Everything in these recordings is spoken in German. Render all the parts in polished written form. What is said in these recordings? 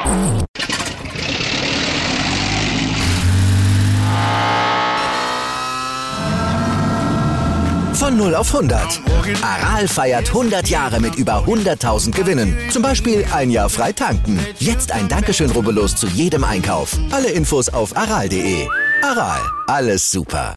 Von 0 auf 100. Aral feiert 100 Jahre mit über 100.000 Gewinnen. Zum Beispiel ein Jahr frei tanken. Jetzt ein Dankeschön, rubbellos zu jedem Einkauf. Alle Infos auf aral.de. Aral, alles super.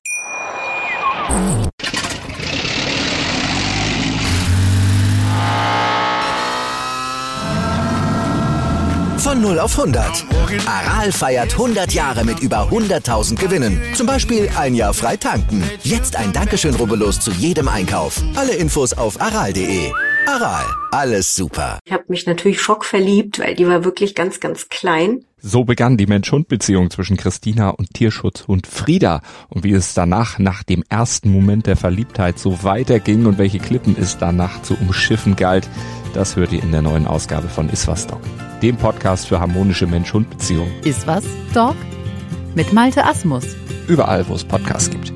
Von 0 auf 100. Aral feiert 100 Jahre mit über 100.000 Gewinnen. Zum Beispiel ein Jahr frei tanken. Jetzt ein Dankeschön, rubbellos zu jedem Einkauf. Alle Infos auf aral.de. Aral, alles super. Ich habe mich natürlich schockverliebt, weil die war wirklich ganz, ganz klein. So begann die Mensch-Hund-Beziehung zwischen Christina und Tierschutzhund Frieda. Und wie es danach, nach dem ersten Moment der Verliebtheit, so weiterging und welche Klippen es danach zu umschiffen galt, das hört ihr in der neuen Ausgabe von Iswas Dog, dem Podcast für harmonische Mensch-Hund-Beziehungen. Iswas Dog mit Malte Asmus. Überall, wo es Podcasts gibt.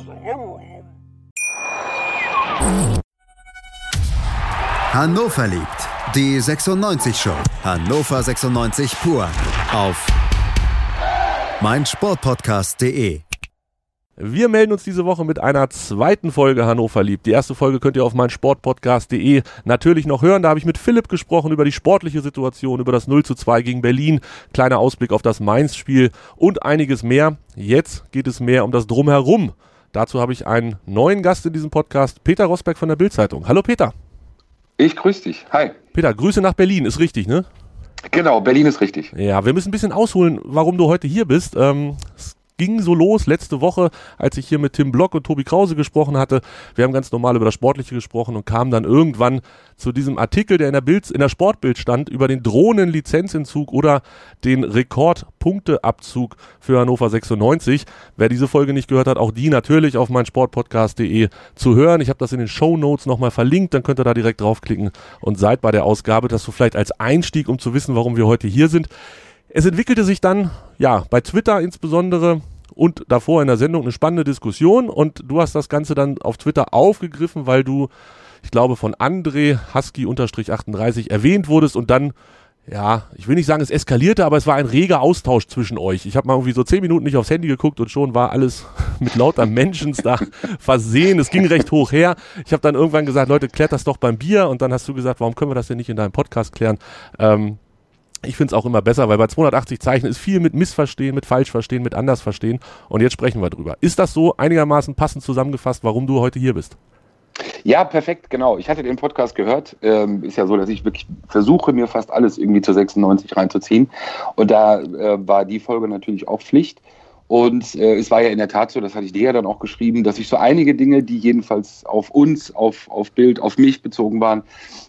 Hannover liebt die 96 Show. Hannover 96 pur auf meinsportpodcast.de. Wir melden uns diese Woche mit einer zweiten Folge Hannover liebt. Die erste Folge könnt ihr auf meinsportpodcast.de natürlich noch hören. Da habe ich mit Philipp gesprochen über die sportliche Situation, über das 0:2 gegen Berlin, kleiner Ausblick auf das Mainz-Spiel und einiges mehr. Jetzt geht es mehr um das Drumherum. Dazu habe ich einen neuen Gast in diesem Podcast, Peter Rosberg von der Bild-Zeitung. Hallo Peter. Ich grüße dich. Hi. Peter, Grüße nach Berlin, ist richtig, ne? Genau, Berlin ist richtig. Ja, wir müssen ein bisschen ausholen, warum du heute hier bist. Es ging so los letzte Woche, als ich hier mit Tim Block und Tobi Krause gesprochen hatte. Wir haben ganz normal über das Sportliche gesprochen und kamen dann irgendwann zu diesem Artikel, der in der Sportbild stand, über den Drohnen-Lizenzentzug oder den Rekordpunkteabzug für Hannover 96. Wer diese Folge nicht gehört hat, auch die natürlich auf meinsportpodcast.de zu hören. Ich habe das in den Shownotes nochmal verlinkt, dann könnt ihr da direkt draufklicken und seid bei der Ausgabe. Das so vielleicht als Einstieg, um zu wissen, warum wir heute hier sind. Es entwickelte sich dann, ja, bei Twitter insbesondere und davor in der Sendung eine spannende Diskussion und du hast das Ganze dann auf Twitter aufgegriffen, weil du, ich glaube, von André Husky-38 erwähnt wurdest und dann, ja, ich will nicht sagen, es eskalierte, aber es war ein reger Austausch zwischen euch. Ich habe mal irgendwie so 10 Minuten nicht aufs Handy geguckt und schon war alles mit lauter Menschen da versehen. Es ging recht hoch her. Ich habe dann irgendwann gesagt, Leute, klärt das doch beim Bier und dann hast du gesagt, warum können wir das denn nicht in deinem Podcast klären? Ich finde es auch immer besser, weil bei 280 Zeichen ist viel mit Missverstehen, mit Falschverstehen, mit Andersverstehen. Und jetzt sprechen wir drüber. Ist das so einigermaßen passend zusammengefasst, warum du heute hier bist? Ja, perfekt, genau. Ich hatte den Podcast gehört. Ist ja so, dass ich wirklich versuche, mir fast alles irgendwie zu 96 reinzuziehen. Und da war die Folge natürlich auch Pflicht. Und es war ja in der Tat so, das hatte ich dir ja dann auch geschrieben, dass ich so einige Dinge, die jedenfalls auf uns, auf Bild, auf mich bezogen waren,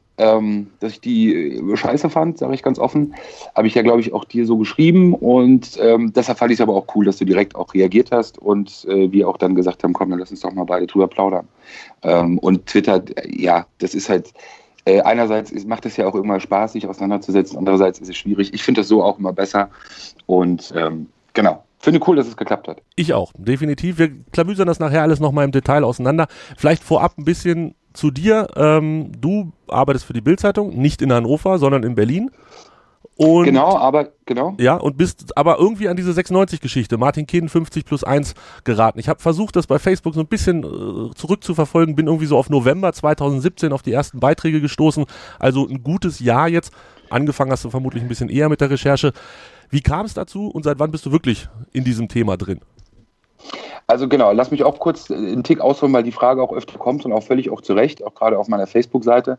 dass ich die scheiße fand, sage ich ganz offen. Habe ich ja, glaube ich, auch dir so geschrieben. Und deshalb fand ich es aber auch cool, dass du direkt auch reagiert hast und wir auch dann gesagt haben, komm, dann lass uns doch mal beide drüber plaudern. Und Twitter, ja, das ist halt, einerseits macht es ja auch immer Spaß, sich auseinanderzusetzen, andererseits ist es schwierig. Ich finde das so auch immer besser. Und genau. Finde cool, dass es geklappt hat. Ich auch, definitiv. Wir klamüsern das nachher alles nochmal im Detail auseinander. Vielleicht vorab ein bisschen zu dir. Du arbeitest für die Bild-Zeitung, nicht in Hannover, sondern in Berlin. Und genau. Ja, und bist aber irgendwie an diese 96-Geschichte, Martin Kehn 50+1 geraten. Ich habe versucht, das bei Facebook so ein bisschen zurückzuverfolgen, bin irgendwie so auf November 2017 auf die ersten Beiträge gestoßen. Also ein gutes Jahr jetzt. Angefangen hast du vermutlich ein bisschen eher mit der Recherche. Wie kam es dazu und seit wann bist du wirklich in diesem Thema drin? Also genau, lass mich auch kurz einen Tick ausholen, weil die Frage auch öfter kommt und auch völlig auch zu Recht, auch gerade auf meiner Facebook-Seite,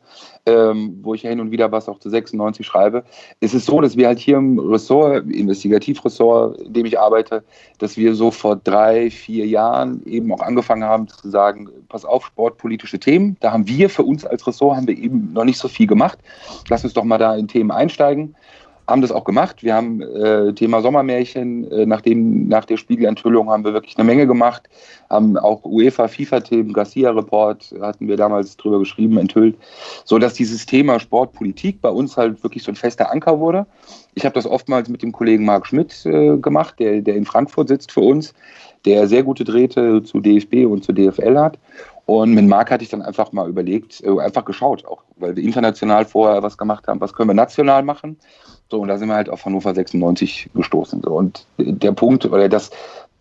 wo ich ja hin und wieder was auch zu 96 schreibe. Es ist so, dass wir halt hier im Ressort, Investigativressort, in dem ich arbeite, dass wir so vor 3-4 Jahren eben auch angefangen haben zu sagen, pass auf, sportpolitische Themen, da haben wir für uns als Ressort, haben wir eben noch nicht so viel gemacht. Lass uns doch mal da in Themen einsteigen. Haben das auch gemacht. Wir haben Thema Sommermärchen, nach der Spiegelenthüllung haben wir wirklich eine Menge gemacht, haben auch UEFA, FIFA-Themen, Garcia-Report hatten wir damals drüber geschrieben, enthüllt, sodass dieses Thema Sportpolitik bei uns halt wirklich so ein fester Anker wurde. Ich habe das oftmals mit dem Kollegen Marc Schmidt gemacht, der in Frankfurt sitzt für uns, der sehr gute Drähte zu DFB und zu DFL hat. Und mit Marc hatte ich dann einfach mal überlegt, einfach geschaut, auch weil wir international vorher was gemacht haben, was können wir national machen. So, und da sind wir halt auf Hannover 96 gestoßen. So. Und der Punkt, oder das,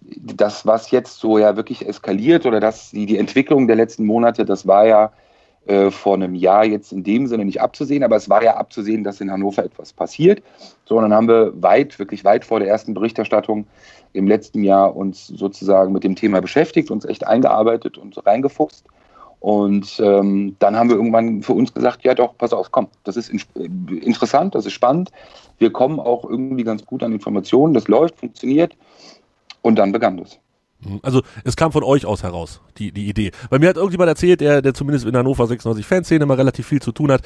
was jetzt so ja wirklich eskaliert, oder die Entwicklung der letzten Monate, das war ja vor einem Jahr jetzt in dem Sinne nicht abzusehen, aber es war ja abzusehen, dass in Hannover etwas passiert. So, und dann haben wir wirklich weit vor der ersten Berichterstattung im letzten Jahr uns sozusagen mit dem Thema beschäftigt, uns echt eingearbeitet und reingefuchst. Und dann haben wir irgendwann für uns gesagt, ja doch, pass auf, komm, das ist interessant, das ist spannend. Wir kommen auch irgendwie ganz gut an Informationen, das läuft, funktioniert. Und dann begann das. Also es kam von euch aus heraus, die Idee. Weil mir hat irgendjemand erzählt, der zumindest in der Hannover 96 Fanszene immer relativ viel zu tun hat,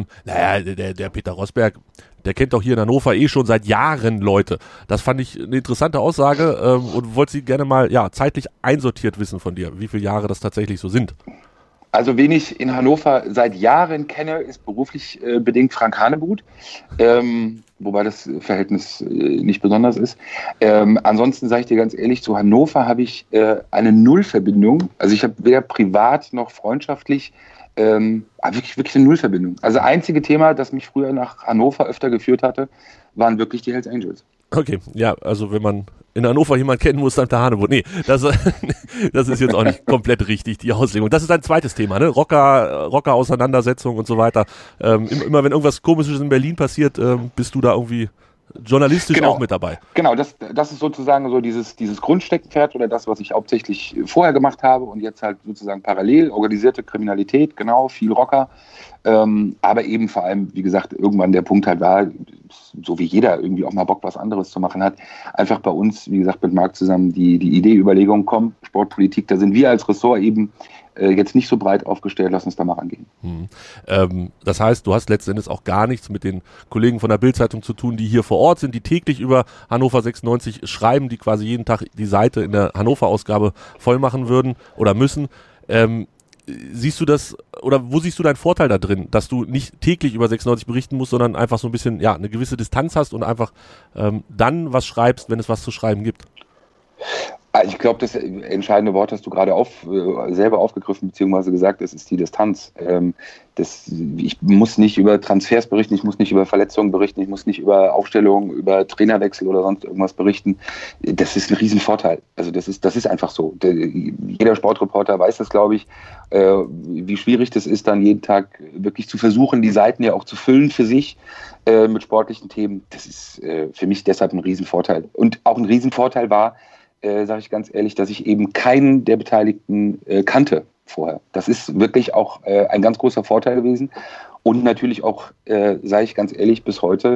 der Peter Rosberg, der kennt doch hier in Hannover schon seit Jahren Leute. Das fand ich eine interessante Aussage und wollte sie gerne mal zeitlich einsortiert wissen von dir, wie viele Jahre das tatsächlich so sind. Also wen ich in Hannover seit Jahren kenne, ist beruflich bedingt Frank Hanebuth, wobei das Verhältnis nicht besonders ist. Ansonsten sage ich dir ganz ehrlich, zu Hannover habe ich eine Nullverbindung. Also ich habe weder privat noch freundschaftlich wirklich eine Nullverbindung. Also das einzige Thema, das mich früher nach Hannover öfter geführt hatte, waren wirklich die Hells Angels. Okay, ja, also wenn man in Hannover jemanden kennen muss, dann der Hanebuth. Nee, das ist jetzt auch nicht komplett richtig, die Auslegung. Das ist ein zweites Thema, ne? Rocker-Auseinandersetzung und so weiter. Immer wenn irgendwas Komisches in Berlin passiert, bist du da irgendwie journalistisch auch mit dabei. Genau, das ist sozusagen so dieses Grundsteckenpferd oder das, was ich hauptsächlich vorher gemacht habe und jetzt halt sozusagen parallel, organisierte Kriminalität, genau, viel Rocker. Aber eben vor allem, wie gesagt, irgendwann der Punkt halt war, so wie jeder irgendwie auch mal Bock, was anderes zu machen hat, einfach bei uns, wie gesagt, mit Marc zusammen die Idee, Überlegung, komm, Sportpolitik, da sind wir als Ressort eben jetzt nicht so breit aufgestellt, lass uns da mal rangehen. Das heißt, du hast letzten Endes auch gar nichts mit den Kollegen von der Bild-Zeitung zu tun, die hier vor Ort sind, die täglich über Hannover 96 schreiben, die quasi jeden Tag die Seite in der Hannover-Ausgabe voll machen würden oder müssen. Siehst du das, oder wo siehst du deinen Vorteil da drin, dass du nicht täglich über 96 berichten musst, sondern einfach so ein bisschen, eine gewisse Distanz hast und einfach dann was schreibst, wenn es was zu schreiben gibt? Ich glaube, das entscheidende Wort hast du gerade selber aufgegriffen, beziehungsweise gesagt, das ist die Distanz. Ich muss nicht über Transfers berichten, ich muss nicht über Verletzungen berichten, ich muss nicht über Aufstellungen, über Trainerwechsel oder sonst irgendwas berichten. Das ist ein Riesenvorteil. Also das ist einfach so. Jeder Sportreporter weiß das, glaube ich, wie schwierig das ist, dann jeden Tag wirklich zu versuchen, die Seiten ja auch zu füllen für sich mit sportlichen Themen. Das ist für mich deshalb ein Riesenvorteil. Und auch ein Riesenvorteil war, sage ich ganz ehrlich, dass ich eben keinen der Beteiligten kannte vorher. Das ist wirklich auch ein ganz großer Vorteil gewesen und natürlich auch, sage ich ganz ehrlich, bis heute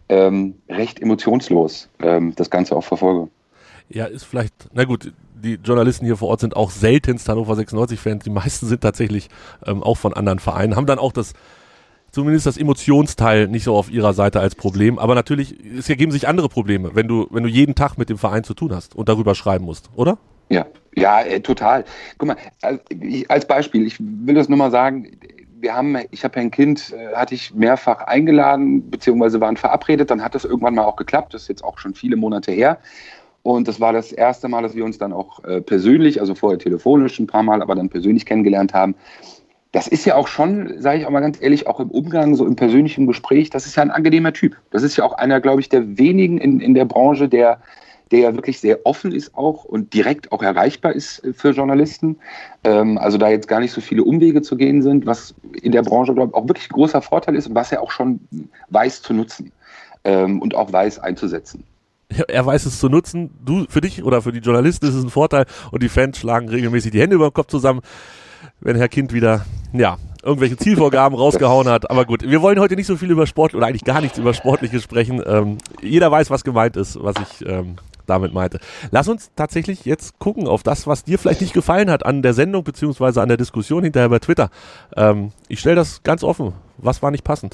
recht emotionslos das Ganze auch verfolge. Ja, ist vielleicht, na gut, die Journalisten hier vor Ort sind auch seltenst Hannover 96-Fans, die meisten sind tatsächlich auch von anderen Vereinen, haben dann auch zumindest das Emotionsteil nicht so auf ihrer Seite als Problem, aber natürlich, es ergeben sich andere Probleme, wenn du jeden Tag mit dem Verein zu tun hast und darüber schreiben musst, oder? Ja, total. Guck mal, als Beispiel, ich will das nur mal sagen, ich habe ein Kind, hatte ich mehrfach eingeladen, beziehungsweise waren verabredet, dann hat das irgendwann mal auch geklappt, das ist jetzt auch schon viele Monate her. Und das war das erste Mal, dass wir uns dann auch persönlich, also vorher telefonisch ein paar Mal, aber dann persönlich kennengelernt haben. Das ist ja auch schon, sage ich auch mal ganz ehrlich, auch im Umgang, so im persönlichen Gespräch, das ist ja ein angenehmer Typ. Das ist ja auch einer, glaube ich, der wenigen in der Branche, der ja wirklich sehr offen ist auch und direkt auch erreichbar ist für Journalisten. Also da jetzt gar nicht so viele Umwege zu gehen sind, was in der Branche, glaube ich, auch wirklich ein großer Vorteil ist und was er auch schon weiß zu nutzen und auch weiß einzusetzen. Ja, er weiß es zu nutzen. Für dich oder für die Journalisten ist es ein Vorteil und die Fans schlagen regelmäßig die Hände über den Kopf zusammen, wenn Herr Kind wieder, irgendwelche Zielvorgaben rausgehauen hat. Aber gut, wir wollen heute nicht so viel über Sport oder eigentlich gar nichts über Sportliches sprechen. Jeder weiß, was gemeint ist, was ich damit meinte. Lass uns tatsächlich jetzt gucken auf das, was dir vielleicht nicht gefallen hat an der Sendung beziehungsweise an der Diskussion hinterher bei Twitter. Ich stelle das ganz offen. Was war nicht passend?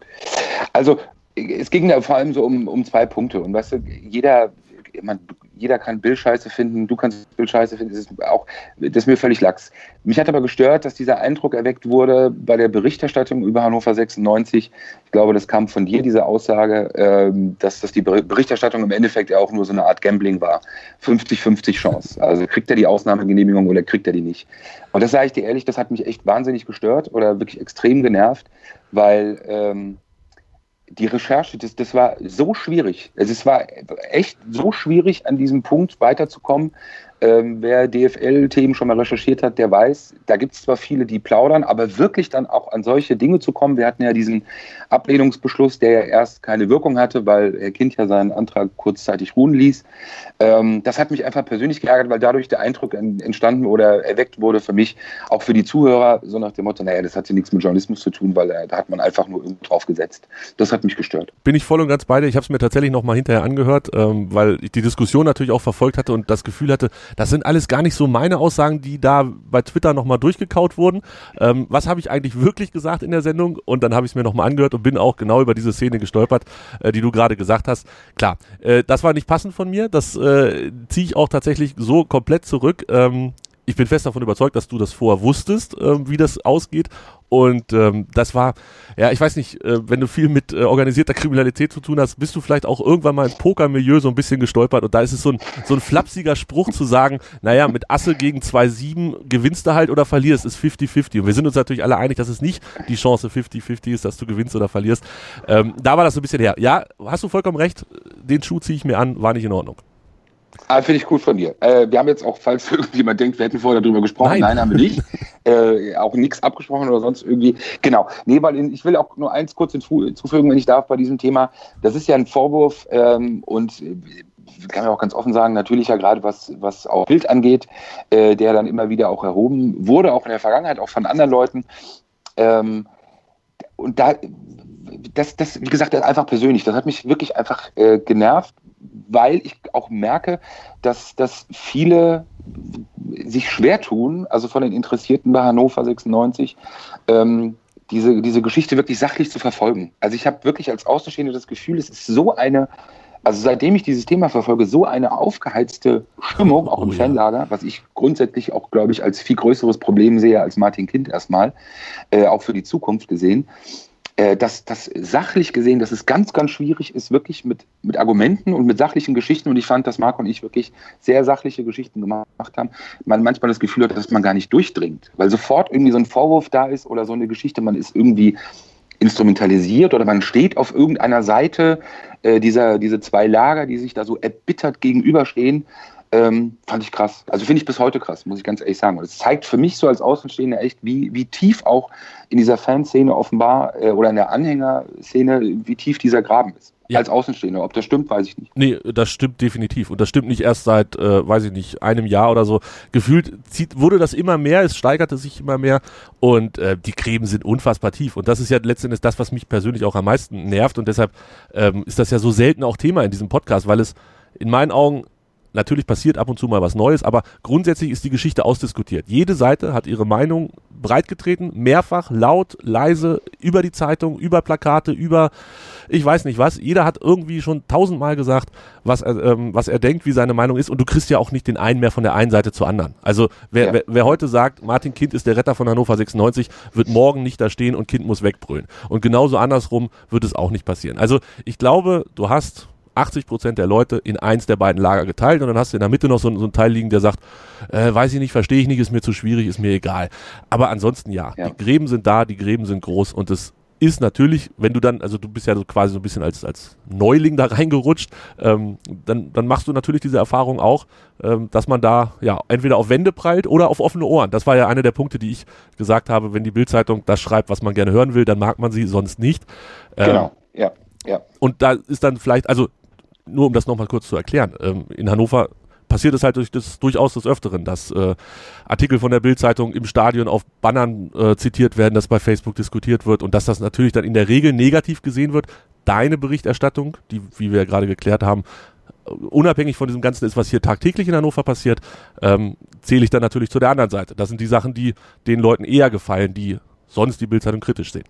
Also, es ging da vor allem so um 2 Punkte. Und weißt du, jeder kann Bildscheiße finden, du kannst Bildscheiße finden, das ist mir völlig lax. Mich hat aber gestört, dass dieser Eindruck erweckt wurde bei der Berichterstattung über Hannover 96. Ich glaube, das kam von dir, diese Aussage, dass die Berichterstattung im Endeffekt ja auch nur so eine Art Gambling war. 50-50 Chance. Also kriegt er die Ausnahmegenehmigung oder kriegt er die nicht? Und das sage ich dir ehrlich, das hat mich echt wahnsinnig gestört oder wirklich extrem genervt, weil die Recherche, das war so schwierig. Also es war echt so schwierig, an diesem Punkt weiterzukommen. Wer DFL-Themen schon mal recherchiert hat, der weiß, da gibt es zwar viele, die plaudern, aber wirklich dann auch an solche Dinge zu kommen. Wir hatten ja diesen Ablehnungsbeschluss, der ja erst keine Wirkung hatte, weil Herr Kind ja seinen Antrag kurzzeitig ruhen ließ. Das hat mich einfach persönlich geärgert, weil dadurch der Eindruck entstanden oder erweckt wurde für mich, auch für die Zuhörer, so nach dem Motto, naja, das hat ja nichts mit Journalismus zu tun, weil da hat man einfach nur irgendwo drauf gesetzt. Das hat mich gestört. Bin ich voll und ganz bei dir. Ich habe es mir tatsächlich nochmal hinterher angehört, weil ich die Diskussion natürlich auch verfolgt hatte und das Gefühl hatte, das sind alles gar nicht so meine Aussagen, die da bei Twitter nochmal durchgekaut wurden. Was habe ich eigentlich wirklich gesagt in der Sendung? Und dann habe ich es mir nochmal angehört und bin auch genau über diese Szene gestolpert, die du gerade gesagt hast. Klar, das war nicht passend von mir. Das ziehe ich auch tatsächlich so komplett zurück. Ich bin fest davon überzeugt, dass du das vorher wusstest, wie das ausgeht. Und das war, ja, ich weiß nicht, wenn du viel mit organisierter Kriminalität zu tun hast, bist du vielleicht auch irgendwann mal im Pokermilieu so ein bisschen gestolpert. Und da ist es so ein flapsiger Spruch zu sagen, naja, mit Asse gegen 2-7 gewinnst du halt oder verlierst, ist 50-50. Und wir sind uns natürlich alle einig, dass es nicht die Chance 50-50 ist, dass du gewinnst oder verlierst. Da war das so ein bisschen her. Ja, hast du vollkommen recht, den Schuh ziehe ich mir an, war nicht in Ordnung. Finde ich gut von dir. Wir haben jetzt auch, falls irgendjemand denkt, wir hätten vorher darüber gesprochen. Nein, haben wir nicht. Auch nichts abgesprochen oder sonst irgendwie. Genau. Nee, weil ich will auch nur eins kurz hinzufügen, wenn ich darf, bei diesem Thema. Das ist ja ein Vorwurf und kann ja auch ganz offen sagen, natürlich ja gerade was auch Bild angeht, der dann immer wieder auch erhoben wurde, auch in der Vergangenheit, auch von anderen Leuten. Und da, das, wie gesagt, das ist einfach persönlich. Das hat mich wirklich einfach genervt, weil ich auch merke, dass viele sich schwer tun, also von den Interessierten bei Hannover 96, diese Geschichte wirklich sachlich zu verfolgen. Also ich habe wirklich als Außenstehender das Gefühl, es ist so eine, also seitdem ich dieses Thema verfolge, so eine aufgeheizte Stimmung, auch im Fanlager, was ich grundsätzlich auch, glaube ich, als viel größeres Problem sehe als Martin Kind erstmal, auch für die Zukunft gesehen. Dass sachlich gesehen, dass es ganz, ganz schwierig ist, wirklich mit Argumenten und mit sachlichen Geschichten, und ich fand, dass Marco und ich wirklich sehr sachliche Geschichten gemacht haben, man manchmal das Gefühl hat, dass man gar nicht durchdringt, weil sofort irgendwie so ein Vorwurf da ist oder so eine Geschichte, man ist irgendwie instrumentalisiert oder man steht auf irgendeiner Seite diese zwei Lager, die sich da so erbittert gegenüberstehen. Fand ich krass. Also finde ich bis heute krass, muss ich ganz ehrlich sagen. Und es zeigt für mich so als Außenstehender echt, wie tief auch in dieser Fanszene offenbar oder in der Anhängerszene, wie tief dieser Graben ist. Ja. Als Außenstehender. Ob das stimmt, weiß ich nicht. Nee, das stimmt definitiv. Und das stimmt nicht erst seit, weiß ich nicht, einem Jahr oder so. Gefühlt wurde das immer mehr, es steigerte sich immer mehr und die Gräben sind unfassbar tief. Und das ist ja letztendlich das, was mich persönlich auch am meisten nervt. Und deshalb ist das ja so selten auch Thema in diesem Podcast, weil es in meinen Augen natürlich passiert ab und zu mal was Neues, aber grundsätzlich ist die Geschichte ausdiskutiert. Jede Seite hat ihre Meinung breitgetreten, mehrfach, laut, leise, über die Zeitung, über Plakate, über ich weiß nicht was. Jeder hat irgendwie schon 1000-mal gesagt, was er denkt, wie seine Meinung ist, und du kriegst ja auch nicht den einen mehr von der einen Seite zur anderen. Also wer heute sagt, Martin Kind ist der Retter von Hannover 96, wird morgen nicht da stehen und Kind muss wegbrüllen. Und genauso andersrum wird es auch nicht passieren. Also ich glaube, du hast 80% der Leute in eins der beiden Lager geteilt und dann hast du in der Mitte noch so einen Teil liegen, der sagt, weiß ich nicht, verstehe ich nicht, ist mir zu schwierig, ist mir egal. Aber ansonsten ja, die Gräben sind da, die Gräben sind groß und es ist natürlich, wenn du dann, also du bist ja so quasi so ein bisschen als Neuling da reingerutscht, dann machst du natürlich diese Erfahrung auch, dass man da ja entweder auf Wände prallt oder auf offene Ohren. Das war ja einer der Punkte, die ich gesagt habe, wenn die Bild-Zeitung das schreibt, was man gerne hören will, dann mag man sie, sonst nicht. Genau, ja. Und da ist dann vielleicht, also nur um das nochmal kurz zu erklären, in Hannover passiert es halt durchaus des Öfteren, dass Artikel von der Bild-Zeitung im Stadion auf Bannern zitiert werden, dass bei Facebook diskutiert wird und dass das natürlich dann in der Regel negativ gesehen wird. Deine Berichterstattung, die, wie wir ja gerade geklärt haben, unabhängig von diesem Ganzen ist, was hier tagtäglich in Hannover passiert, zähle ich dann natürlich zu der anderen Seite. Das sind die Sachen, die den Leuten eher gefallen, die sonst die Bild-Zeitung kritisch sehen.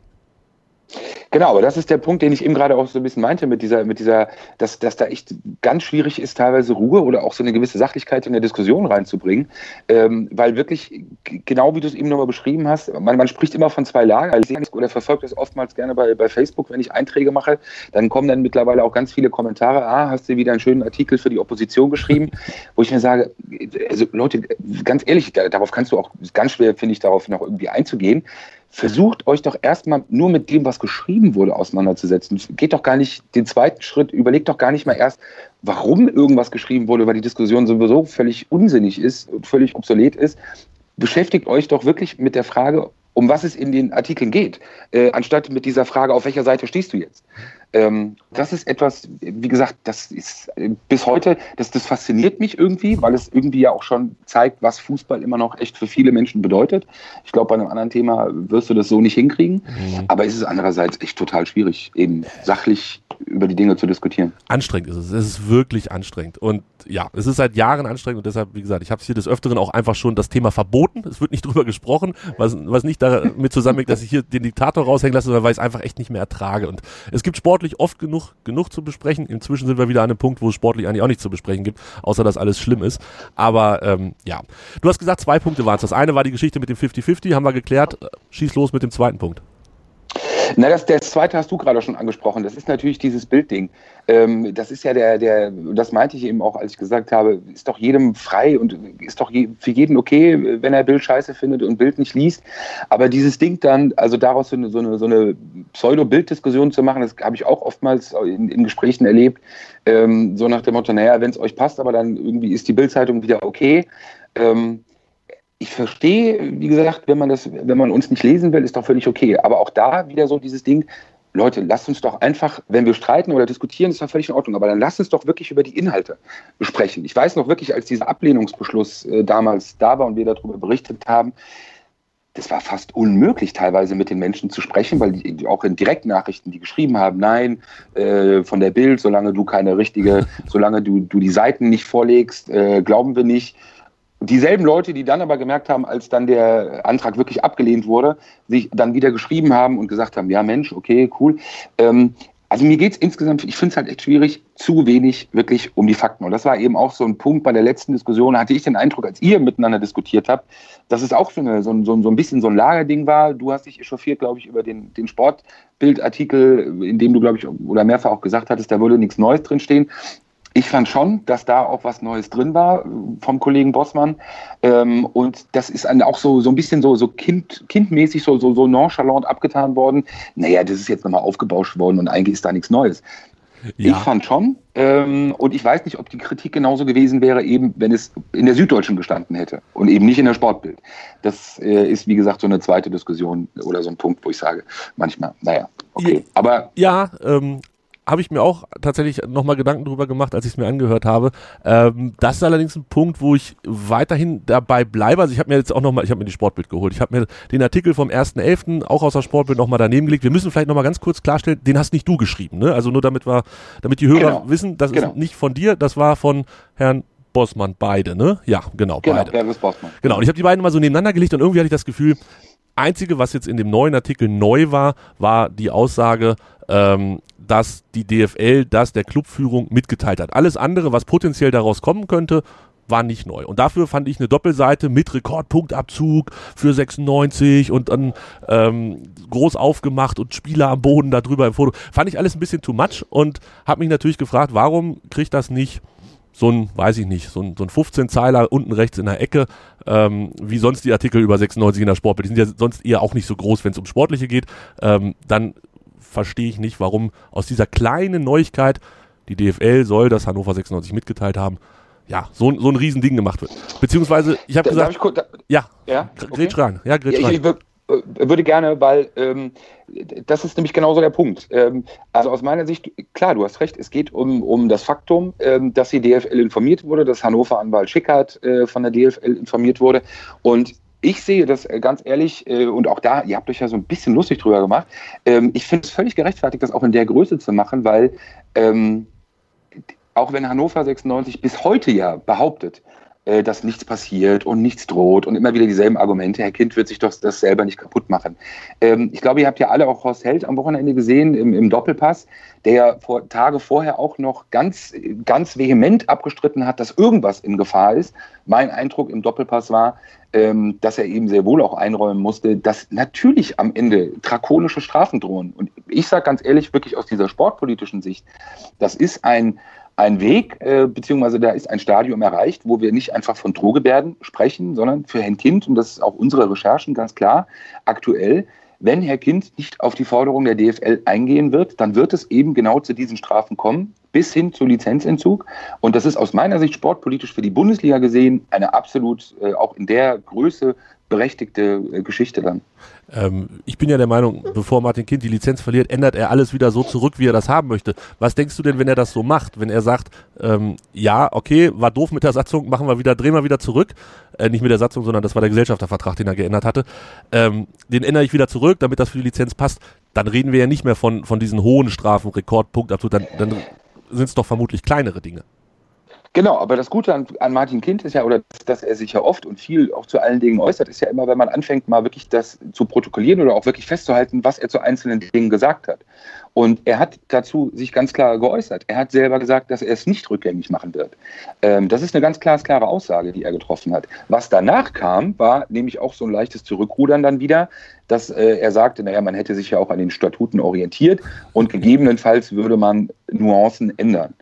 Genau, aber das ist der Punkt, den ich eben gerade auch so ein bisschen meinte, mit dieser, dass da echt ganz schwierig ist, teilweise Ruhe oder auch so eine gewisse Sachlichkeit in der Diskussion reinzubringen, weil wirklich, genau wie du es eben nochmal beschrieben hast, man spricht immer von zwei Lagern, ich sehe das oder verfolge das oftmals gerne bei Facebook, wenn ich Einträge mache, dann kommen dann mittlerweile auch ganz viele Kommentare, hast du wieder einen schönen Artikel für die Opposition geschrieben, wo ich mir sage, also Leute, ganz ehrlich, darauf kannst du auch, ganz schwer finde ich, darauf noch irgendwie einzugehen. versucht euch doch erstmal nur mit dem, was geschrieben wurde, auseinanderzusetzen. Geht doch gar nicht den zweiten Schritt, überlegt doch gar nicht mal erst, warum irgendwas geschrieben wurde, weil die Diskussion sowieso völlig unsinnig ist und völlig obsolet ist. Beschäftigt euch doch wirklich mit der Frage, um was es in den Artikeln geht, anstatt mit dieser Frage, auf welcher Seite stehst du jetzt? Das ist etwas, wie gesagt, das ist bis heute, das fasziniert mich irgendwie, weil es irgendwie ja auch schon zeigt, was Fußball immer noch echt für viele Menschen bedeutet. Ich glaube, bei einem anderen Thema wirst du das so nicht hinkriegen, aber es ist andererseits echt total schwierig, eben sachlich über die Dinge zu diskutieren. Anstrengend ist es. Es ist wirklich anstrengend. Und ja, es ist seit Jahren anstrengend und deshalb, wie gesagt, ich habe es hier des Öfteren auch einfach schon das Thema verboten. Es wird nicht drüber gesprochen, was nicht damit zusammenhängt, dass ich hier den Diktator raushängen lasse, sondern weil ich es einfach echt nicht mehr ertrage. Und es gibt sportlich oft genug zu besprechen. Inzwischen sind wir wieder an einem Punkt, wo es sportlich eigentlich auch nichts zu besprechen gibt, außer dass alles schlimm ist. Aber ja, du hast gesagt, 2 Punkte waren es. Das eine war die Geschichte mit dem 50-50, haben wir geklärt. Schieß los mit dem zweiten Punkt. Na, der zweite hast du gerade schon angesprochen. Das ist natürlich dieses Bildding. Das ist ja das meinte ich eben auch, als ich gesagt habe, ist doch jedem frei und ist doch für jeden okay, wenn er Bild scheiße findet und Bild nicht liest. Aber dieses Ding dann, also daraus so eine Pseudo-Bild-Diskussion zu machen, das habe ich auch oftmals in Gesprächen erlebt, so nach dem Motto, naja, wenn es euch passt, aber dann irgendwie ist die Bild-Zeitung wieder okay. Ich verstehe, wie gesagt, wenn man uns nicht lesen will, ist doch völlig okay. Aber auch da wieder so dieses Ding, Leute, lasst uns doch einfach, wenn wir streiten oder diskutieren, ist doch völlig in Ordnung, aber dann lasst uns doch wirklich über die Inhalte sprechen. Ich weiß noch wirklich, als dieser Ablehnungsbeschluss damals da war und wir darüber berichtet haben, das war fast unmöglich, teilweise mit den Menschen zu sprechen, weil die auch in Direktnachrichten, die geschrieben haben, nein, von der Bild, solange du die Seiten nicht vorlegst, glauben wir nicht. Dieselben Leute, die dann aber gemerkt haben, als dann der Antrag wirklich abgelehnt wurde, sich dann wieder geschrieben haben und gesagt haben, ja Mensch, okay, cool. Also mir geht es insgesamt, ich finde es halt echt schwierig, zu wenig wirklich um die Fakten. Und das war eben auch so ein Punkt bei der letzten Diskussion, hatte ich den Eindruck, als ihr miteinander diskutiert habt, dass es auch so ein bisschen so ein Lagerding war. Du hast dich echauffiert, glaube ich, über den Sportbildartikel, in dem du, glaube ich, oder mehrfach auch gesagt hattest, da würde nichts Neues drinstehen. Ich fand schon, dass da auch was Neues drin war vom Kollegen Bossmann. Und das ist auch so ein bisschen so kindmäßig, so nonchalant abgetan worden. Naja, das ist jetzt nochmal aufgebauscht worden und eigentlich ist da nichts Neues. Ja. Ich fand schon. Und ich weiß nicht, ob die Kritik genauso gewesen wäre, eben wenn es in der Süddeutschen gestanden hätte und eben nicht in der Sportbild. Das ist, wie gesagt, so eine zweite Diskussion oder so ein Punkt, wo ich sage, manchmal, naja, okay. Aber ja, habe ich mir auch tatsächlich nochmal Gedanken drüber gemacht, als ich es mir angehört habe. Das ist allerdings ein Punkt, wo ich weiterhin dabei bleibe. Also ich habe mir jetzt auch nochmal, ich habe mir die Sportbild geholt. Ich habe mir den Artikel vom 1.11. auch aus der Sportbild nochmal daneben gelegt. Wir müssen vielleicht nochmal ganz kurz klarstellen, den hast nicht du geschrieben, ne? Also nur damit die Hörer wissen, das ist nicht von dir, das war von Herrn Bossmann, beide, ne? Ja, genau, beide. Genau, Bossmann. Genau, und ich habe die beiden mal so nebeneinander gelegt und irgendwie hatte ich das Gefühl, Einzige, was jetzt in dem neuen Artikel neu war die Aussage, dass die DFL das der Clubführung mitgeteilt hat. Alles andere, was potenziell daraus kommen könnte, war nicht neu. Und dafür fand ich eine Doppelseite mit Rekordpunktabzug für 96 und dann groß aufgemacht und Spieler am Boden darüber im Foto. Fand ich alles ein bisschen too much und habe mich natürlich gefragt, warum kriegt das nicht so ein 15-Zeiler unten rechts in der Ecke, wie sonst die Artikel über 96 in der Sportbild. Die sind ja sonst eher auch nicht so groß, wenn es um Sportliche geht. Dann verstehe ich nicht, warum aus dieser kleinen Neuigkeit, die DFL soll das Hannover 96 mitgeteilt haben, ja, so ein Riesending gemacht wird. Beziehungsweise, ich habe gesagt, grätsch rein. Ja, grätsch rein. Ich würde gerne, weil das ist nämlich genauso der Punkt. Also aus meiner Sicht, klar, du hast recht, es geht um das Faktum, dass die DFL informiert wurde, dass Hannover-Anwalt Schickhardt von der DFL informiert wurde. Und ich sehe das ganz ehrlich, und auch da, ihr habt euch ja so ein bisschen lustig drüber gemacht, ich finde es völlig gerechtfertigt, das auch in der Größe zu machen, weil auch wenn Hannover 96 bis heute ja behauptet, dass nichts passiert und nichts droht und immer wieder dieselben Argumente, Herr Kind wird sich doch das selber nicht kaputt machen. Ich glaube, ihr habt ja alle auch Horst Held am Wochenende gesehen im Doppelpass, der ja Tage vorher auch noch ganz, ganz vehement abgestritten hat, dass irgendwas in Gefahr ist. Mein Eindruck im Doppelpass war, dass er eben sehr wohl auch einräumen musste, dass natürlich am Ende drakonische Strafen drohen. Und ich sage ganz ehrlich, wirklich aus dieser sportpolitischen Sicht, das ist ein Weg, beziehungsweise da ist ein Stadium erreicht, wo wir nicht einfach von Drohgebärden sprechen, sondern für Herrn Kind, und das ist auch unsere Recherchen ganz klar, aktuell wenn Herr Kind nicht auf die Forderung der DFL eingehen wird, dann wird es eben genau zu diesen Strafen kommen, bis hin zu Lizenzentzug. Und das ist aus meiner Sicht sportpolitisch für die Bundesliga gesehen eine absolut, auch in der Größe, berechtigte Geschichte dann. Ich bin ja der Meinung, bevor Martin Kind die Lizenz verliert, ändert er alles wieder so zurück, wie er das haben möchte. Was denkst du denn, wenn er das so macht? Wenn er sagt, ja, okay, war doof mit der Satzung, drehen wir wieder zurück. Nicht mit der Satzung, sondern das war der Gesellschaftervertrag, den er geändert hatte. Den ändere ich wieder zurück, damit das für die Lizenz passt. Dann reden wir ja nicht mehr von diesen hohen Strafen, Rekordpunkt, absolut. Dann sind es doch vermutlich kleinere Dinge. Genau, aber das Gute an Martin Kind ist ja, oder dass er sich ja oft und viel auch zu allen Dingen äußert, ist ja immer, wenn man anfängt, mal wirklich das zu protokollieren oder auch wirklich festzuhalten, was er zu einzelnen Dingen gesagt hat. Und er hat dazu sich ganz klar geäußert. Er hat selber gesagt, dass er es nicht rückgängig machen wird. Das ist eine ganz klare Aussage, die er getroffen hat. Was danach kam, war nämlich auch so ein leichtes Zurückrudern dann wieder, dass er sagte, man hätte sich ja auch an den Statuten orientiert und gegebenenfalls würde man Nuancen ändern.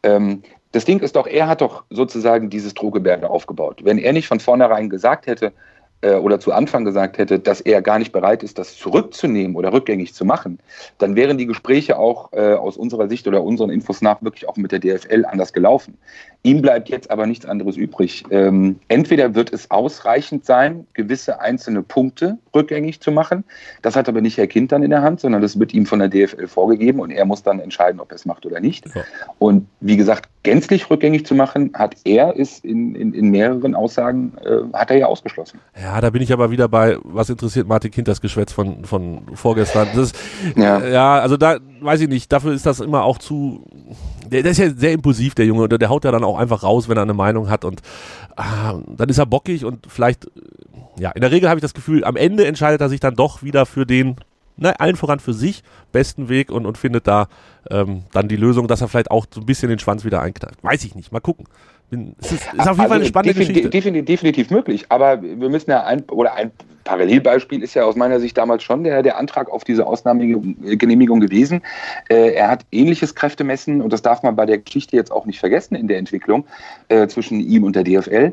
Das Ding ist doch, er hat doch sozusagen dieses Drohgebärde aufgebaut. Wenn er nicht von vornherein gesagt hätte oder zu Anfang gesagt hätte, dass er gar nicht bereit ist, das zurückzunehmen oder rückgängig zu machen, dann wären die Gespräche auch aus unserer Sicht oder unseren Infos nach wirklich auch mit der DFL anders gelaufen. Ihm bleibt jetzt aber nichts anderes übrig. Entweder wird es ausreichend sein, gewisse einzelne Punkte rückgängig zu machen. Das hat aber nicht Herr Kind dann in der Hand, sondern das wird ihm von der DFL vorgegeben und er muss dann entscheiden, ob er es macht oder nicht. Ja. Und wie gesagt, gänzlich rückgängig zu machen, hat er es in mehreren Aussagen, hat er ja ausgeschlossen. Ja, da bin ich aber wieder bei, was interessiert Martin Kind das Geschwätz von vorgestern? Das ist, ja, also da weiß ich nicht, dafür ist das immer auch zu, der ist ja sehr impulsiv, der Junge, und der haut ja dann auch einfach raus, wenn er eine Meinung hat und dann ist er bockig und vielleicht, ja, in der Regel habe ich das Gefühl, am Ende entscheidet er sich dann doch wieder für den, allen voran für sich, besten Weg und findet da dann die Lösung, dass er vielleicht auch so ein bisschen den Schwanz wieder einknallt. Weiß ich nicht, mal gucken. Es ist auf jeden Fall eine spannende Geschichte. Definitiv möglich, aber wir müssen ja ein Parallelbeispiel ist ja aus meiner Sicht damals schon der Antrag auf diese Ausnahmegenehmigung gewesen. Er hat ähnliches Kräftemessen und das darf man bei der Geschichte jetzt auch nicht vergessen in der Entwicklung zwischen ihm und der DFL.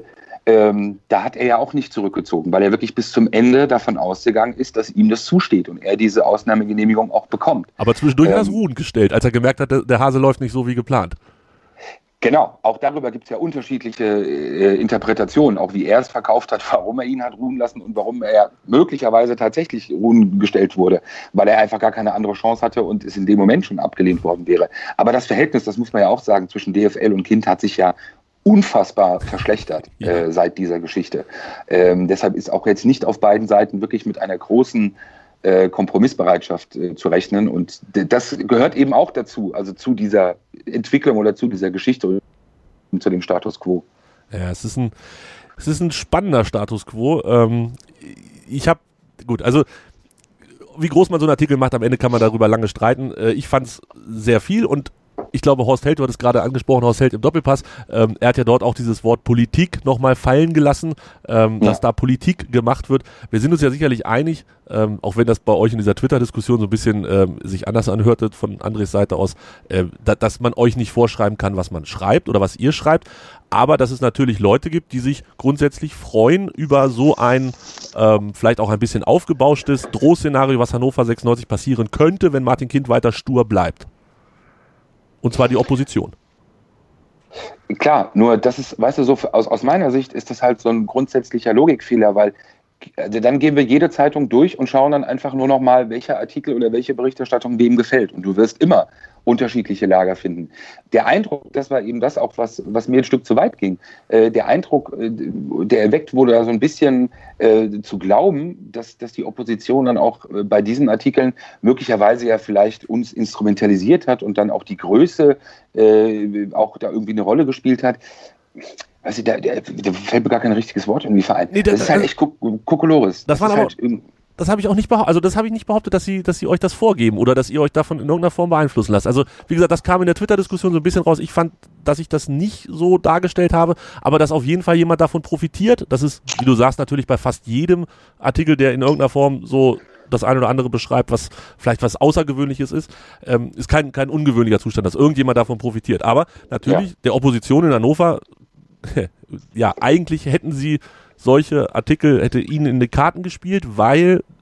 Da hat er ja auch nicht zurückgezogen, weil er wirklich bis zum Ende davon ausgegangen ist, dass ihm das zusteht und er diese Ausnahmegenehmigung auch bekommt. Aber zwischendurch hat er es ruhend gestellt, als er gemerkt hat, der Hase läuft nicht so wie geplant. Genau, auch darüber gibt es ja unterschiedliche Interpretationen, auch wie er es verkauft hat, warum er ihn hat ruhen lassen und warum er möglicherweise tatsächlich ruhen gestellt wurde, weil er einfach gar keine andere Chance hatte und es in dem Moment schon abgelehnt worden wäre. Aber das Verhältnis, das muss man ja auch sagen, zwischen DFL und Kind hat sich ja unfassbar verschlechtert seit dieser Geschichte. Deshalb ist auch jetzt nicht auf beiden Seiten wirklich mit einer großen Kompromissbereitschaft zu rechnen und das gehört eben auch dazu, also zu dieser Entwicklung oder zu dieser Geschichte und zu dem Status Quo. Ja, es ist ein spannender Status Quo. Also wie groß man so einen Artikel macht, am Ende kann man darüber lange streiten. Ich fand es sehr viel und ich glaube, Horst Held, du hattest gerade angesprochen, Horst Held im Doppelpass, er hat ja dort auch dieses Wort Politik nochmal fallen gelassen, dass da Politik gemacht wird. Wir sind uns ja sicherlich einig, auch wenn das bei euch in dieser Twitter-Diskussion so ein bisschen sich anders anhörte von Andres Seite aus, dass man euch nicht vorschreiben kann, was man schreibt oder was ihr schreibt, aber dass es natürlich Leute gibt, die sich grundsätzlich freuen über so ein vielleicht auch ein bisschen aufgebauschtes Drohszenario, was Hannover 96 passieren könnte, wenn Martin Kind weiter stur bleibt. Und zwar die Opposition. Klar, nur das ist, weißt du, so aus meiner Sicht ist das halt so ein grundsätzlicher Logikfehler, weil dann gehen wir jede Zeitung durch und schauen dann einfach nur noch mal, welcher Artikel oder welche Berichterstattung wem gefällt. Und du wirst immer unterschiedliche Lager finden. Der Eindruck, das war eben das auch, was mir ein Stück zu weit ging, der Eindruck, der erweckt wurde, da so ein bisschen zu glauben, dass die Opposition dann auch bei diesen Artikeln möglicherweise ja vielleicht uns instrumentalisiert hat und dann auch die Größe auch da irgendwie eine Rolle gespielt hat. Also da fällt mir gar kein richtiges Wort irgendwie vereint. Nee, das ist halt echt Kokolores. Das habe ich auch nicht behauptet. Also das habe ich nicht behauptet, dass sie euch das vorgeben oder dass ihr euch davon in irgendeiner Form beeinflussen lasst. Also wie gesagt, das kam in der Twitter-Diskussion so ein bisschen raus. Ich fand, dass ich das nicht so dargestellt habe, aber dass auf jeden Fall jemand davon profitiert. Das ist, wie du sagst, natürlich bei fast jedem Artikel, der in irgendeiner Form so das eine oder andere beschreibt, was vielleicht was Außergewöhnliches ist kein ungewöhnlicher Zustand, dass irgendjemand davon profitiert. Aber natürlich der Opposition in Hannover, ja, eigentlich hätten sie solche Artikel, hätte ihnen in die Karten gespielt, weil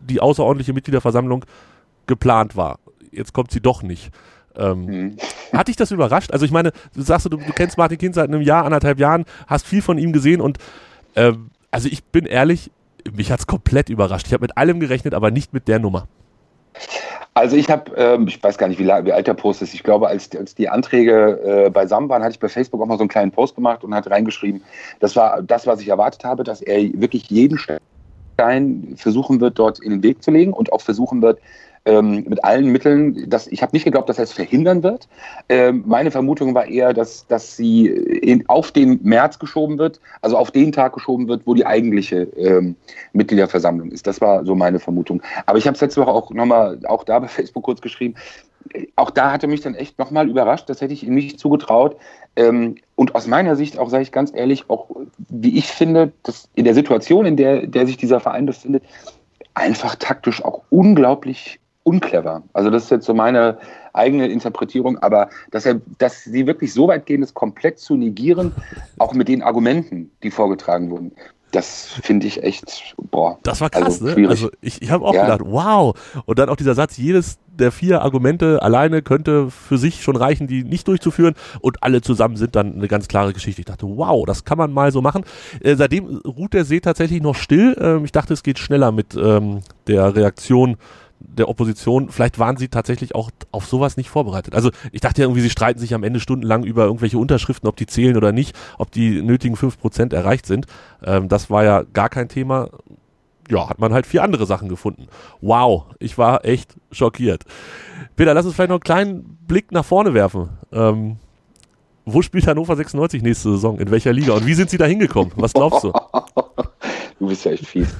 die außerordentliche Mitgliederversammlung geplant war. Jetzt kommt sie doch nicht. Hat dich das überrascht? Also ich meine, du sagst, du kennst Martin Kind seit einem Jahr, 1,5 Jahren, hast viel von ihm gesehen und also ich bin ehrlich, mich hat es komplett überrascht. Ich habe mit allem gerechnet, aber nicht mit der Nummer. Also ich habe, ich weiß gar nicht, wie alt der Post ist. Ich glaube, als die Anträge beisammen waren, hatte ich bei Facebook auch mal so einen kleinen Post gemacht und hatte reingeschrieben, das war das, was ich erwartet habe, dass er wirklich jeden Stein versuchen wird, dort in den Weg zu legen und auch versuchen wird, mit allen Mitteln, ich habe nicht geglaubt, dass er es verhindern wird. Meine Vermutung war eher, dass sie auf den März geschoben wird, also auf den Tag geschoben wird, wo die eigentliche Mitgliederversammlung ist. Das war so meine Vermutung. Aber ich habe es letzte Woche auch da bei Facebook kurz geschrieben. Auch da hat er mich dann echt nochmal überrascht. Das hätte ich ihm nicht zugetraut. Und aus meiner Sicht auch, sage ich ganz ehrlich, auch wie ich finde, dass in der Situation, in der sich dieser Verein befindet, einfach taktisch auch unglaublich unclever. Also das ist jetzt so meine eigene Interpretierung, aber dass sie wirklich so weit gehen, das komplett zu negieren, auch mit den Argumenten, die vorgetragen wurden, das finde ich echt, Das war krass, also ne? Also ich habe auch gedacht, wow. Und dann auch dieser Satz, jedes der 4 Argumente alleine könnte für sich schon reichen, die nicht durchzuführen und alle zusammen sind dann eine ganz klare Geschichte. Ich dachte, wow, das kann man mal so machen. Seitdem ruht der See tatsächlich noch still. Ich dachte, es geht schneller mit der Reaktion der Opposition. Vielleicht waren sie tatsächlich auch auf sowas nicht vorbereitet. Also ich dachte ja irgendwie, sie streiten sich am Ende stundenlang über irgendwelche Unterschriften, ob die zählen oder nicht, ob die nötigen 5% erreicht sind. Das war ja gar kein Thema. Ja, hat man halt 4 andere Sachen gefunden. Wow, ich war echt schockiert. Peter, lass uns vielleicht noch einen kleinen Blick nach vorne werfen. Wo spielt Hannover 96 nächste Saison? In welcher Liga? Und wie sind sie da hingekommen? Was glaubst du? Du bist ja echt fies.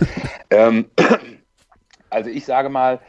Also ich sage mal,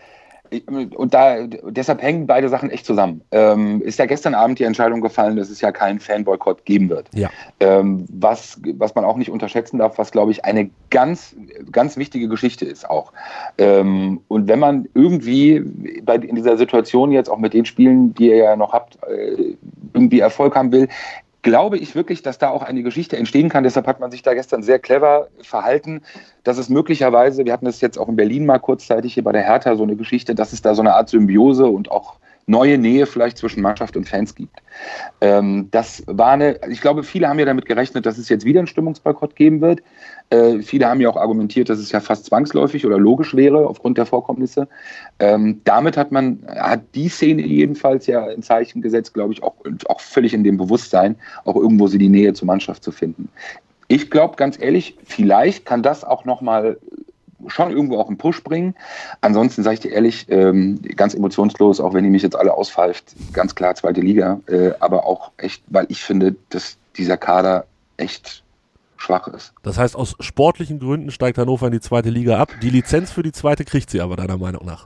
deshalb hängen beide Sachen echt zusammen. Ist ja gestern Abend die Entscheidung gefallen, dass es ja keinen Fanboykott geben wird. Ja. Was man auch nicht unterschätzen darf, was, glaube ich, eine ganz, ganz wichtige Geschichte ist auch. Und wenn man irgendwie in dieser Situation jetzt auch mit den Spielen, die ihr ja noch habt, irgendwie Erfolg haben will, glaube ich wirklich, dass da auch eine Geschichte entstehen kann. Deshalb hat man sich da gestern sehr clever verhalten, dass es möglicherweise, wir hatten es jetzt auch in Berlin mal kurzzeitig hier bei der Hertha, so eine Geschichte, dass es da so eine Art Symbiose und auch neue Nähe vielleicht zwischen Mannschaft und Fans gibt. Das war ich glaube, viele haben ja damit gerechnet, dass es jetzt wieder einen Stimmungsboykott geben wird. Viele haben ja auch argumentiert, dass es ja fast zwangsläufig oder logisch wäre aufgrund der Vorkommnisse. Damit hat die Szene jedenfalls ja ein Zeichen gesetzt, glaube ich, auch völlig in dem Bewusstsein, auch irgendwo die Nähe zur Mannschaft zu finden. Ich glaube, ganz ehrlich, vielleicht kann das auch nochmal schon irgendwo auch einen Push bringen. Ansonsten sage ich dir ehrlich, ganz emotionslos, auch wenn ihr mich jetzt alle auspfeift, ganz klar 2. Liga, aber auch echt, weil ich finde, dass dieser Kader echt schwach ist. Das heißt, aus sportlichen Gründen steigt Hannover in die 2. Liga ab. Die Lizenz für die 2. kriegt sie aber deiner Meinung nach?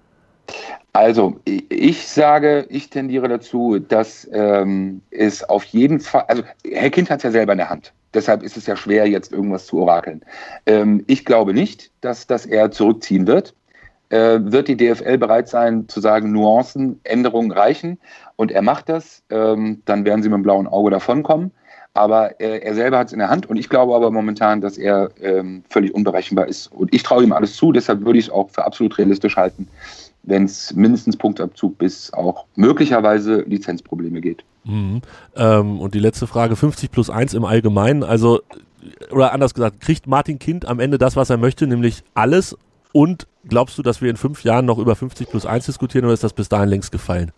Also, ich sage, ich tendiere dazu, dass es auf jeden Fall, also Herr Kind hat es ja selber in der Hand. Deshalb ist es ja schwer, jetzt irgendwas zu orakeln. Ich glaube nicht, dass er zurückziehen wird. Wird die DFL bereit sein, zu sagen, Nuancen, Änderungen reichen und er macht das, dann werden sie mit dem blauen Auge davonkommen. Aber er selber hat es in der Hand und ich glaube aber momentan, dass er völlig unberechenbar ist. Und ich traue ihm alles zu, deshalb würde ich es auch für absolut realistisch halten, wenn es mindestens Punktabzug bis auch möglicherweise Lizenzprobleme geht. Mhm. Und die letzte Frage, 50+1 im Allgemeinen, also, oder anders gesagt, kriegt Martin Kind am Ende das, was er möchte, nämlich alles? Und glaubst du, dass wir in 5 Jahren noch über 50+1 diskutieren oder ist das bis dahin längst gefallen?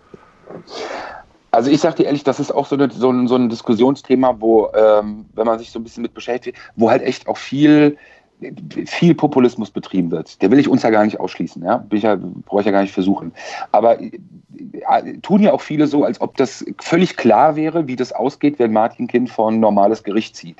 Also ich sag dir ehrlich, das ist auch so ein Diskussionsthema, wo, wenn man sich so ein bisschen mit beschäftigt, wo halt echt auch viel Populismus betrieben wird. Der will ich uns ja gar nicht ausschließen, ja? Brauche ich ja gar nicht versuchen. Aber tun ja auch viele so, als ob das völlig klar wäre, wie das ausgeht, wenn Martin Kind vor ein normales Gericht zieht.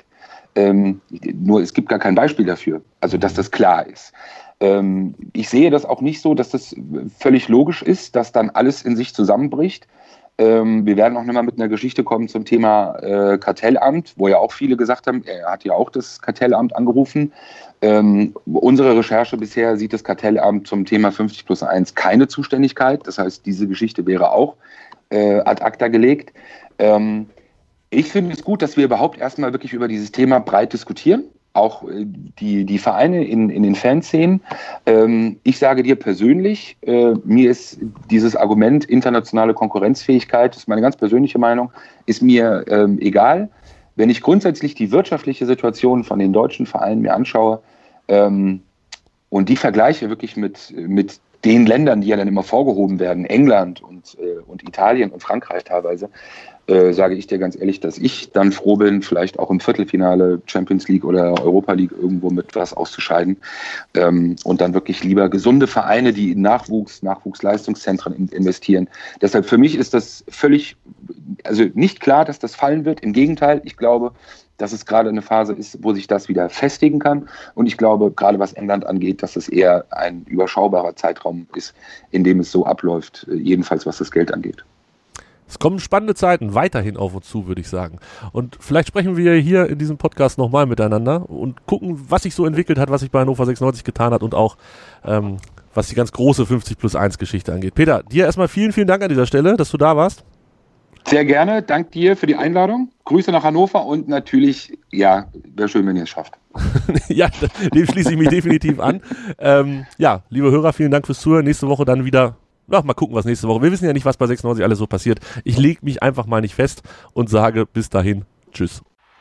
Nur es gibt gar kein Beispiel dafür, also dass das klar ist. Ich sehe das auch nicht so, dass das völlig logisch ist, dass dann alles in sich zusammenbricht. Wir werden auch nochmal mit einer Geschichte kommen zum Thema Kartellamt, wo ja auch viele gesagt haben, er hat ja auch das Kartellamt angerufen. Unsere Recherche bisher sieht das Kartellamt zum Thema 50+1 keine Zuständigkeit. Das heißt, diese Geschichte wäre auch ad acta gelegt. Ich finde es gut, dass wir überhaupt erstmal wirklich über dieses Thema breit diskutieren. auch die Vereine in den Fanszenen. Ich sage dir persönlich, mir ist dieses Argument internationale Konkurrenzfähigkeit, das ist meine ganz persönliche Meinung, ist mir egal. Wenn ich grundsätzlich die wirtschaftliche Situation von den deutschen Vereinen mir anschaue und die vergleiche wirklich mit den Ländern, die ja dann immer vorgehoben werden, England und Italien und Frankreich teilweise, sage ich dir ganz ehrlich, dass ich dann froh bin, vielleicht auch im Viertelfinale Champions League oder Europa League irgendwo mit was auszuscheiden und dann wirklich lieber gesunde Vereine, die in Nachwuchsleistungszentren investieren. Deshalb für mich ist das nicht klar, dass das fallen wird. Im Gegenteil, ich glaube, dass es gerade eine Phase ist, wo sich das wieder festigen kann. Und ich glaube, gerade was England angeht, dass es eher ein überschaubarer Zeitraum ist, in dem es so abläuft, jedenfalls was das Geld angeht. Es kommen spannende Zeiten weiterhin auf uns zu, würde ich sagen. Und vielleicht sprechen wir hier in diesem Podcast nochmal miteinander und gucken, was sich so entwickelt hat, was sich bei Hannover 96 getan hat und auch was die ganz große 50+1 Geschichte angeht. Peter, dir erstmal vielen, vielen Dank an dieser Stelle, dass du da warst. Sehr gerne. Dank dir für die Einladung. Grüße nach Hannover und natürlich, ja, wäre schön, wenn ihr es schafft. Ja, dem schließe ich mich definitiv an. Liebe Hörer, vielen Dank fürs Zuhören. Nächste Woche dann wieder. Mal gucken, was nächste Woche. Wir wissen ja nicht, was bei 96 alles so passiert. Ich lege mich einfach mal nicht fest und sage bis dahin Tschüss.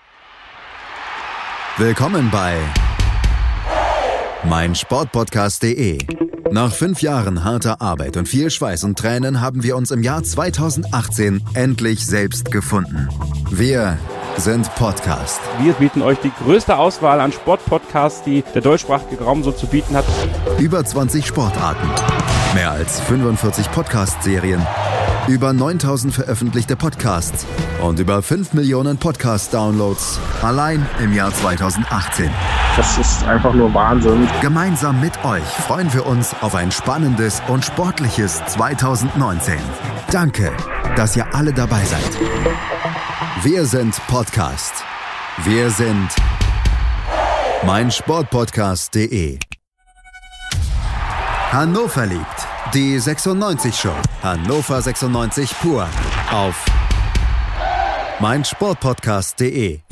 Willkommen bei meinsportpodcast.de. Nach 5 Jahren harter Arbeit und viel Schweiß und Tränen haben wir uns im Jahr 2018 endlich selbst gefunden. Wir sind Podcast. Wir bieten euch die größte Auswahl an Sportpodcasts, die der deutschsprachige Raum so zu bieten hat. Über 20 Sportarten, mehr als 45 Podcast-Serien, über 9000 veröffentlichte Podcasts und über 5 Millionen Podcast-Downloads allein im Jahr 2018. Das ist einfach nur Wahnsinn. Gemeinsam mit euch freuen wir uns auf ein spannendes und sportliches 2019. Danke, dass ihr alle dabei seid. Wir sind Podcast. Wir sind meinsportpodcast.de. Hannover liebt die 96 Show. Hannover 96 pur auf meinsportpodcast.de.